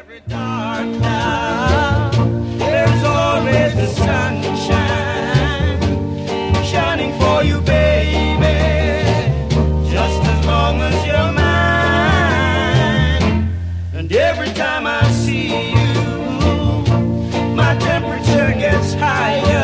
Dark cloud, there's always the sunshine shining for you, baby, just as long as you're mine. And every time I see you, my temperature gets higher.